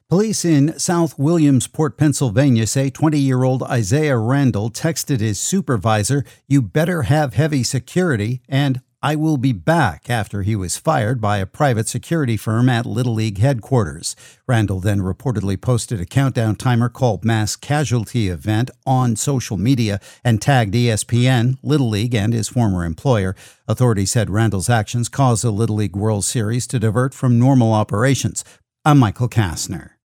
Police in South Williamsport, Pennsylvania say 20-year-old Isaiah Randall texted his supervisor, "You better have heavy security," and "I will be back," after he was fired by a private security firm at Little League headquarters. Randall then reportedly posted a countdown timer called Mass Casualty Event on social media and tagged ESPN, Little League, and his former employer. Authorities said Randall's actions caused the Little League World Series to divert from normal operations. I'm Michael Kastner.